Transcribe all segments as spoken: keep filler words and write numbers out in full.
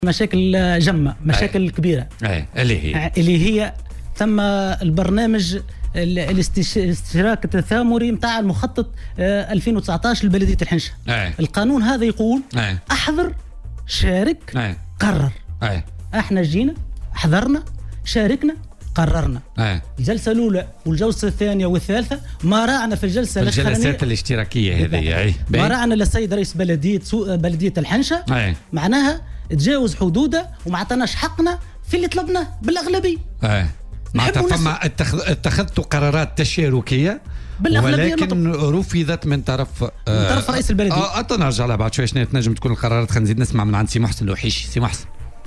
مشاكل جمة، مشاكل أي. كبيرة أي. اللي هي اللي هي ثم البرنامج الاشتراك التثامري متاع المخطط ألفين وتسعطاش لبلدية الحنشة. أي. القانون هذا يقول أي. احضر شارك أي. قرر. أي. احنا جينا حضرنا شاركنا قررنا. أي. الجلسة الأولى والجلسة الثانية والثالثة ما راعنا في الجلسة الجلسات الاشتراكية هذه ما راعنا للسيد رئيس بلدية بلدية الحنشة. أي. معناها تجاوز حدوده وما عطاناش حقنا في اللي طلبناه بالأغلبية. أي. معناتها فما اتخذتوا قرارات تشاركية ولكن رفضت من طرف من طرف رئيس البلدية. اه اتنرجع لها بعد شوي شنو تنجم تكون القرارات. خلينا نزيد نسمع من عند سي محسن الوحيشي. سي محسن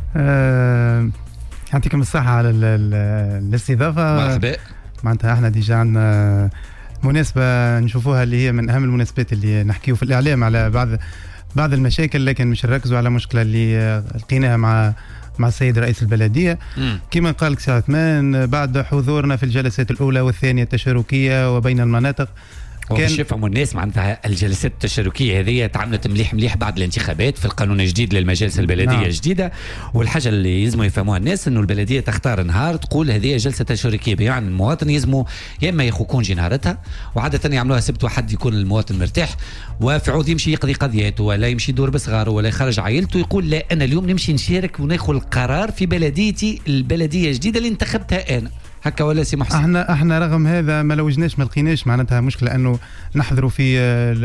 أه يعطيكم الصحة على الاستضافة. مرحبا. معناتها احنا ديجا عندنا مناسبة نشوفوها اللي هي من أهم المناسبات اللي نحكيو في الإعلام على بعض بعض المشاكل، لكن مش نركزوا على مشكلة اللي لقيناها مع مع السيد رئيس البلدية. كما قال سي عثمان بعد حضورنا في الجلسات الأولى والثانية التشاركية وبين المناطق باش يفهموا الناس معناتها الجلسات التشاركيه هذه تعملت مليح مليح بعد الانتخابات في القانون الجديد للمجالس البلديه نعم. الجديده. والحاجه اللي يلزموا يفهموها الناس انه البلديه تختار نهار تقول هذه جلسه تشاركيه، يعني المواطن يلزموا يا اما ياخذ كونجي نهارتها، وعاده يعملوها سبت وحد يكون المواطن مرتاح وفي عود يمشي يقضي قضياته ولا يمشي يدور بصغاره ولا يخرج عائلته يقول لا انا اليوم نمشي نشارك وناخذ القرار في بلديتي البلديه الجديده اللي انتخبتها انا. هكا ولا سي محسن؟ احنا احنا رغم هذا ما لوجناش ما لقيناش معناتها مشكله انه نحضروا في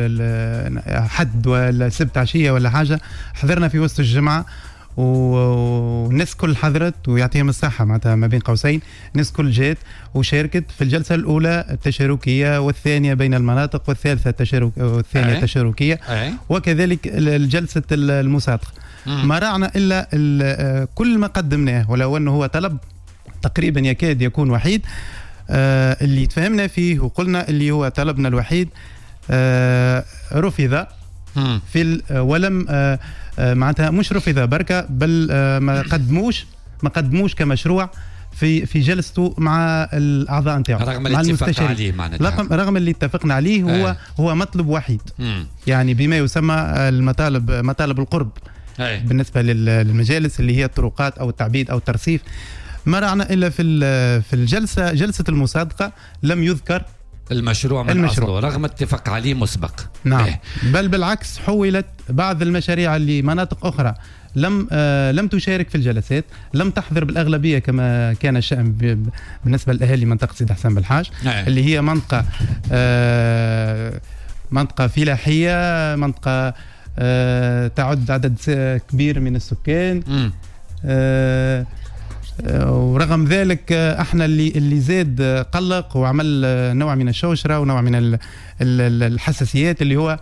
حد ولا سبت عشيه ولا حاجه. حضرنا في وسط الجمعه والناس كل حضرت ويعطيهم الصحه معناتها ما بين قوسين الناس كل جات وشاركت في الجلسه الاولى التشاركيه والثانيه بين المناطق والثالثه التشارك والثانيه التشاركيه أي. وكذلك الجلسه المصادقه. ما راعنا الا كل ما قدمناه ولو انه هو طلب تقريبا يكاد يكون وحيد آه اللي تفهمنا فيه وقلنا اللي هو طلبنا الوحيد آه رفض في ولم آه آه معناتها مش رفض بركه بل آه ما قدموش ما قدموش كمشروع في في جلسته مع الاعضاء نتاعو رغم اللي اتفقنا عليه معناتها رغم اللي اتفقنا عليه هو آه. هو مطلب وحيد مم. يعني بما يسمى المطالب مطالب القرب آه. بالنسبه للمجالس اللي هي الطرقات او التعبيد او الترصيف. ما راعنا الا في في الجلسه جلسه المصادقه لم يذكر المشروع من المشروع أصله رغم اتفاق عليه مسبق. نعم إيه. بل بالعكس حولت بعض المشاريع لمناطق اخرى لم آه لم تشارك في الجلسات، لم تحضر بالاغلبيه كما كان الشأن بالنسبه لاهالي منطقه سيدي حسن بالحاج إيه. اللي هي منطقه آه منطقه فلاحيه، منطقه آه تعد عدد كبير من السكان. آه ورغم ذلك احنا اللي اللي زاد قلق وعمل نوع من الشوشره ونوع من الحساسيات اللي هو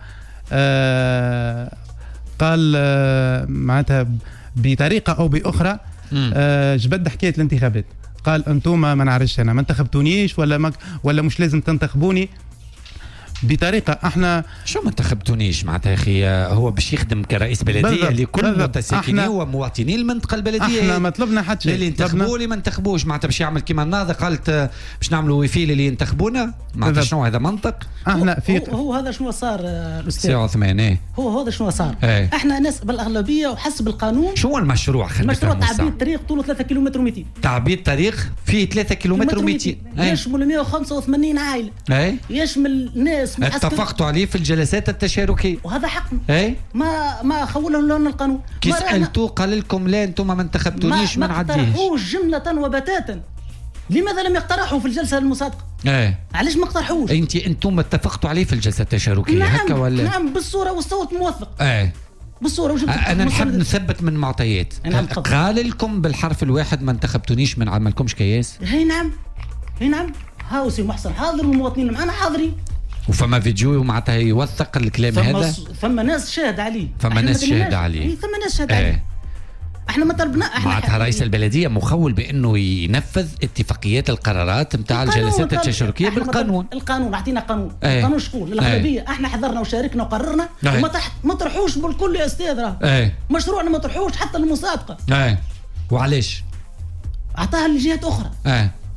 قال معناتها بطريقه او باخرى جبد حكايه الانتخابات. قال انتم ما نعرفش انا ما انتخبتونيش ولا ما ولا مش لازم تنتخبوني بطريقه. احنا شو ما انتخبتونيش معناتها يا اخي هو باش يخدم كرئيس بلديه لكل متساكنين ومواطني المنطقه البلديه. احنا ما طلبنا حتى شيء اللي ينتخبوا اللي ما انتخبوش معناتها باش يعمل كيما الناظر قالت باش نعملوا وفيل اللي ينتخبونا معناتها شنو هذا منطق؟ احنا في هو, هو هذا شنو صار الاستاذ سي عثمان ايه هو هذا شنو صار ايه. احنا ناس بالاغلبيه وحسب القانون. شو المشروع؟ خلينا المشروع تعبيد طريق طوله ثلاثة كيلومتر ومئتين. تعبيد طريق فيه ثلاثة كيلومتر ومئتين يشمل مئة وخمسة وثمانين عائله ايه. يشمل ناس اتفقتوا عليه في الجلسات التشاركيه وهذا حقنا اي ما ما خولوا لنا القانون. كي سالتوه قال لكم لا انتم ما انتخبتونيش ما نعديش. ما اقترحوش جمله وبتاتا. لماذا لم يقترحوا في الجلسه المصادقه؟ ايه علاش ما اقترحوش؟ انت انتم اتفقتوا عليه في الجلسه التشاركيه نعم هكا ولا؟ نعم بالصوره والصوت موثق. ايه بالصوره وجبت انا نحب نثبت من معطيات. نعم قال لكم بالحرف الواحد ما انتخبتونيش ما عملكمش كياس؟ هي نعم هي نعم هاو سي محسن حاضر والمواطنين معنا حاضرين وفما فيديو معناتها يوثق الكلام فما هذا. فما ناس شاهد عليه. فما ناس شاهد عليه. فما ناس شاهد عليه. احنا ما طلبنا احنا معناتها رئيس البلديه مخول بانه ينفذ اتفاقيات القرارات نتاع الجلسات التشاركيه بالقانون. القانون اعطينا قانون. ايه. القانون شكون؟ الاغلبيه. ايه. احنا حضرنا وشاركنا وقررنا. ايه. وما تحت ما طرحوش بالكل يا استاذ راه. ايه. مشروعنا ما طرحوش حتى المصادقه. ايه. وعلاش؟ اعطاها لجهات اخرى. ايه.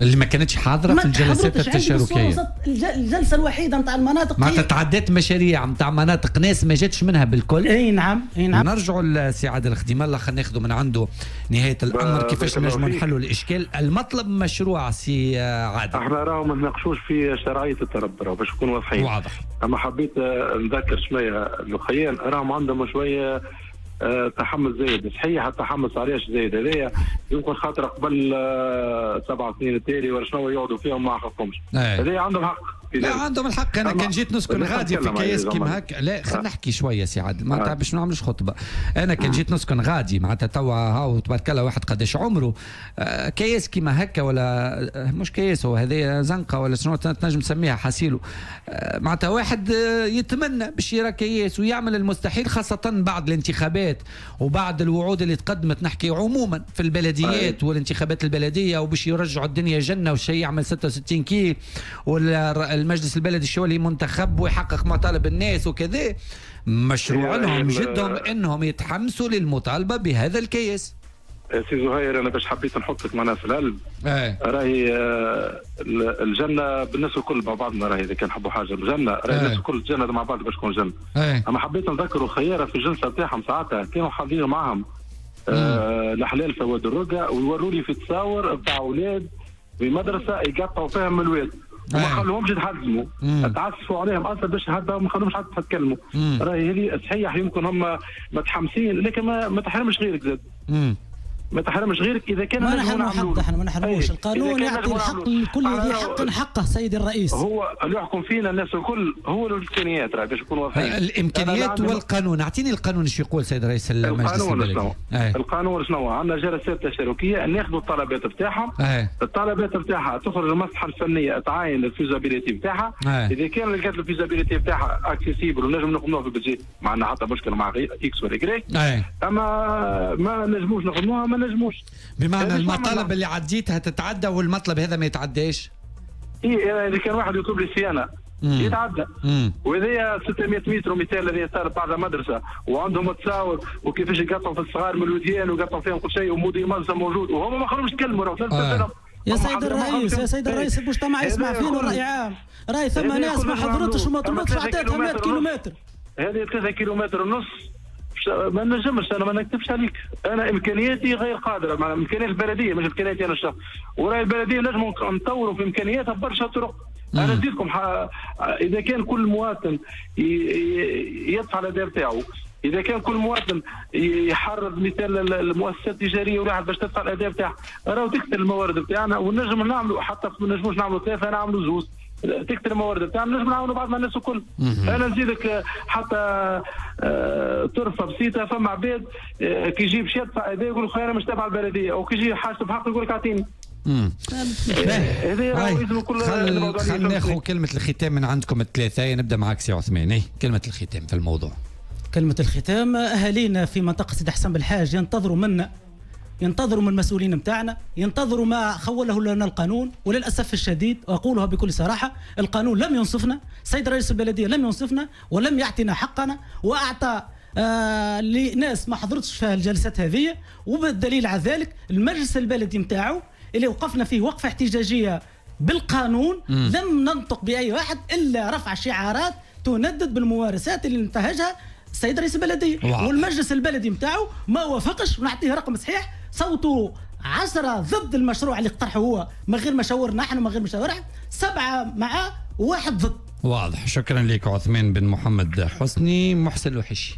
اللي ما كانتش حاضره في الجلسات التشاركيه. الجلسه الوحيده نتاع المناطق معناتها تعدات مشاريع نتاع مناطق ناس ما جاتش منها بالكل. اي نعم اي نعم. نرجعوا لسي عادل خديم الله، خلينا ناخذوا من عنده نهايه الامر كيفاش نجموا نحلوا الاشكال. المطلب مشروع سي عادل. احنا راهو ما نناقشوش في شرعيه التربه باش نكونوا واضحين. واضح. اما حبيت نذكر شويه الاخيان راهم عندهم شويه أه تحمس زايد. صحيح التحمس علاش زايد هذايا يمكن خاطر قبل أه سبع سنين التالي ولا شنو يقعدوا فيهم ما عرفهمش. هذايا عندهم حق. لا عندهم الحق. انا كان جيت نسكن غادي في كياس كيما هكا. لا خلينا نحكي شويه سي عادل معناتها باش ما نعملش خطبه. انا كان جيت نسكن غادي معناتها توا هاو تبارك الله واحد قداش عمره آه كياس كيما هكا ولا مش كياس هو هذايا زنقه ولا شنو تنجم تسميها حاسيلو آه معناتها واحد آه يتمنى باش يرى كياس ويعمل المستحيل خاصه بعد الانتخابات وبعد الوعود اللي تقدمت. نحكي عموما في البلديات والانتخابات البلديه وباش يرجعوا الدنيا جنه والشيء يعمل ستة وستين كيل ولا المجلس البلدي الشوالي منتخب ويحقق مطالب الناس وكذا. مشروع لهم جدهم انهم يتحمسوا للمطالبه بهذا الكيس. سي زهير انا باش حبيت نحطك معنا في القلب. ايه راهي الجنه بالناس الكل مع بعضنا. راهي اذا كان نحبوا حاجه الجنه راهي الناس الكل الجنه مع بعض باش تكون جنه. ايه. اما حبيت نذكروا الخياره في الجلسه نتاعهم ساعتها كانوا حاضرين معهم آه الحلال في واد الرقه ويوروا لي في تصاور نتاع اولاد في مدرسه يقطعوا فيهم الواد وما خلوهمش يتحزموا تعسفوا عليهم اصلا باش حتى ما خلوهمش حتى يتكلموا. راهي هذه صحيح يمكن هم متحمسين لكن ما, ما تحرمش غيرك زاد. ما تحرمش غيرك اذا كان ما نحرموا حق احنا ما نحرموش. القانون يعطي الحق لكل ذي حق حقه سيدي الرئيس. هو اللي يحكم فينا الناس الكل هو الامكانيات راه باش نكونوا واضحين. الامكانيات والقانون. اعطيني القانون ايش يقول سيد رئيس المجلس البلدي. القانون شنو عندنا جلسات تشاركيه ناخذوا الطلبات بتاعهم. الطلبات بتاعها تخرج المصلحه الفنيه تعاين الفيزابيليتي بتاعها. اذا كان لقيت الفيزابيليتي بتاعها اكسيسيبل ونجم نخدموها في البجي ما عندنا حتى مشكله مع اكس ولا كريك. اما ما نجموش نخدموها ما نجموش. بمعنى المطالب اللي عديتها تتعدى والمطلب هذا ما يتعداش. ايه اذا كان واحد يطلب لي صيانه يتعدى. وهذا ستمائة متر ومثال الذي صار بعد مدرسه وعندهم تصاور وكيفاش يقطعوا في الصغار من الوديان ويقطعوا فيهم كل شيء ومدير منظم موجود وهم ما خلوش يتكلموا راه ثلاث يا سيد الرئيس يا سيد الرئيس المجتمع يسمع فينا الراي عام. راي ثم ناس ما حضرتش وما طلبتش عطيتها مئة كيلومتر. هذه ثلاثة كيلومتر ونص ما نجمش انا ما نكتبش عليك. انا امكانياتي غير قادره مع امكانيات البلديه مش امكانياتي انا الشخص. وراي البلديه نجموا نطوروا في امكانياتها برشا طرق. انا نزيدكم اذا كان كل مواطن يدفع الاداء بتاعه اذا كان كل مواطن يحرض مثال المؤسسات التجاريه ولاحظ باش تدفع الاداء بتاعها راهو تكثر الموارد بتاعنا ونجم نعملوا حتى ما نجموش نعملوا ثلاثه نعملوا زوز تكثر الموارد بتاعنا نجم نعاونوا بعض مع الناس الكل. انا نزيدك حتى طرفه بسيطه فما عباد كي يجيب شي يدفع هذا يقول خير مش تبع البلديه او كي يجي حاجته بحق يقول لك اعطيني. هذا هو كل خلينا ناخذ كلمه الختام من عندكم الثلاثه. نبدا معك سي عثمان. اي كلمه الختام في الموضوع. كلمه الختام اهالينا في منطقه سيدي حسن بالحاج ينتظروا منا ينتظروا من المسؤولين بتاعنا ينتظروا ما خوله لنا القانون. وللاسف الشديد واقولها بكل صراحه القانون لم ينصفنا. سيد رئيس البلديه لم ينصفنا ولم يعطينا حقنا واعطى آه لناس ما حضرتش في الجلسات هذه. وبالدليل على ذلك المجلس البلدي نتاعو اللي وقفنا فيه وقفه احتجاجيه بالقانون م. لم ننطق باي واحد الا رفع شعارات تندد بالممارسات اللي انتهجها السيد رئيس البلديه. واو. والمجلس البلدي نتاعو ما وافقش ونعطيه رقم صحيح صوته عشرة ضد المشروع اللي اقترحه هو من غير ما شاورنا احنا من غير ما شاورنا سبعه معاه وواحد ضد. واضح. شكرا لك عثمان بن محمد حسني. محسن الوحشي.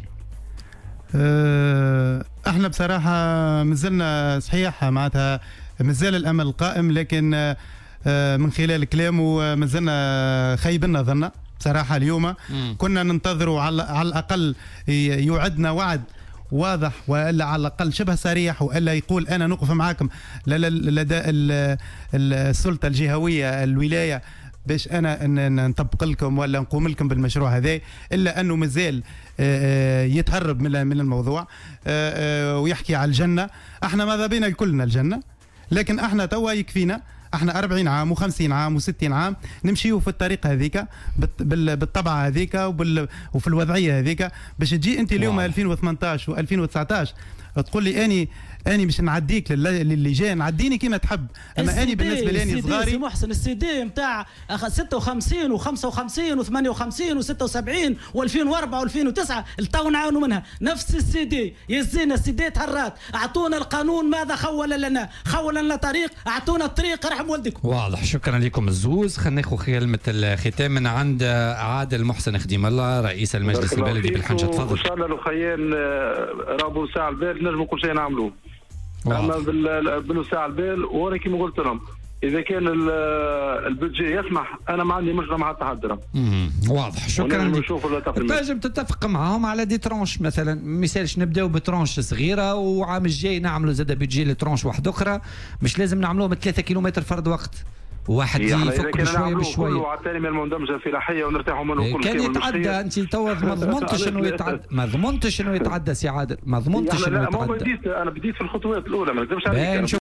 أه احنا بصراحه مازلنا صحيح معناتها مازال الامل قائم لكن أه من خلال كلامه مازلنا خيبنا ظننا بصراحه. اليوم م. كنا ننتظروا على, على الاقل يوعدنا وعد واضح والا على الاقل شبه صريح والا يقول انا نوقف معاكم لدى السلطه الجهويه الولايه باش انا نطبق لكم ولا نقوم لكم بالمشروع هذا. الا انه مازال يتهرب من الموضوع ويحكي على الجنه. احنا ماذا بينا كلنا الجنه لكن احنا توا يكفينا. احنا أربعين عام وخمسين عام وستين عام نمشيو في الطريقه هذيك بالطبعه هذيك وفي الوضعيه هذيك باش تجي انت اليوم ألفين وثمانية عشر وألفين وتسعة عشر تقول لي اني اني مش نعديك للي جاي، نعديني كيما تحب، اما اني بالنسبه لي اني صغاري. سي محسن السي دي نتاع ستة وخمسين و55 و58 و76 و2004 و2009 التو نعاونوا منها نفس السي دي. يزينا السي دي تهرات، اعطونا القانون ماذا خول لنا؟ خول لنا طريق، اعطونا الطريق رحم والدكم. واضح. شكرا لكم الزوز. خلينا ناخذ كلمه الختام من عند عادل محسن خديم الله رئيس المجلس البلدي بالحنجه. تفضل. ان شاء الله لو خيان رابو ساعه البال نجموا كل شيء نعملوه. اما بالوساع البال وانا كما قلت لهم اذا كان البودجي يسمح انا ما عندي مشكله مع التحضر. امم واضح. شكرا لك. تنجم تتفق معهم على دي ترونش مثلا، مثالش نبداو بترونش صغيره وعام الجاي نعملوا زاد بودجي لترونش واحده اخرى، مش لازم نعملوهم ثلاثة كيلومتر فرد وقت. واحد يفك بشويه بشويه. كله على الثاني من المندمجه الفلاحيه ونرتاحوا منه كل كان يتعدى. انت توا ما ضمنتش انه يتعدى، ما ضمنتش انه يتعدى سي عادل، ما ضمنتش انه يتعدى. لا ما بديت انا بديت في الخطوات الاولى ما نكذبش عليك.